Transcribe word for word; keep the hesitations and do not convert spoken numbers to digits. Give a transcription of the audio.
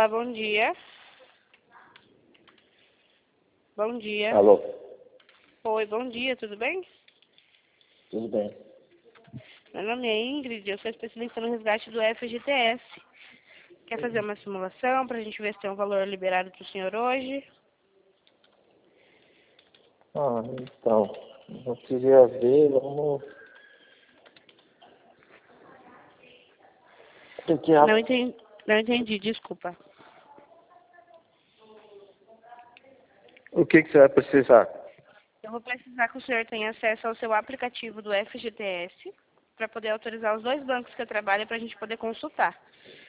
Olá, bom dia. Bom dia. Alô? Oi, bom dia, tudo bem? Tudo bem. Meu nome é Ingrid, eu sou especialista no resgate do F G T S. Quer fazer uma simulação para a gente ver se tem um valor liberado para o senhor hoje? Ah, então, eu queria ver, vamos... Porque a... Não entendi, não entendi, desculpa. O que, que você vai precisar? Eu vou precisar que o senhor tenha acesso ao seu aplicativo do F G T S para poder autorizar os dois bancos que eu trabalho para a gente poder consultar.